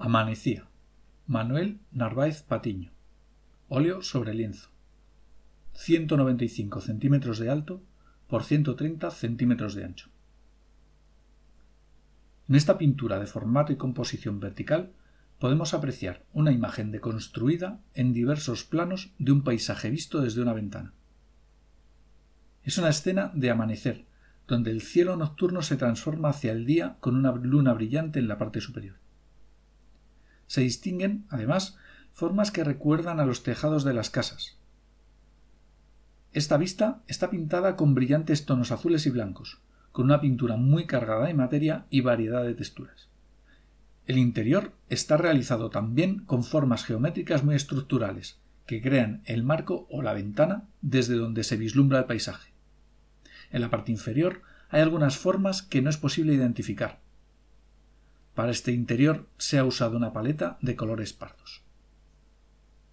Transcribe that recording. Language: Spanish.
Amanecía. Manuel Narváez Patiño. Óleo sobre lienzo. 195 centímetros de alto por 130 centímetros de ancho. En esta pintura de formato y composición vertical podemos apreciar una imagen deconstruida en diversos planos de un paisaje visto desde una ventana. Es una escena de amanecer, donde el cielo nocturno se transforma hacia el día con una luna brillante en la parte superior. Se distinguen, además, formas que recuerdan a los tejados de las casas. Esta vista está pintada con brillantes tonos azules y blancos, con una pintura muy cargada de materia y variedad de texturas. El interior está realizado también con formas geométricas muy estructurales, que crean el marco o la ventana desde donde se vislumbra el paisaje. En la parte inferior hay algunas formas que no es posible identificar. Para este interior se ha usado una paleta de colores pardos.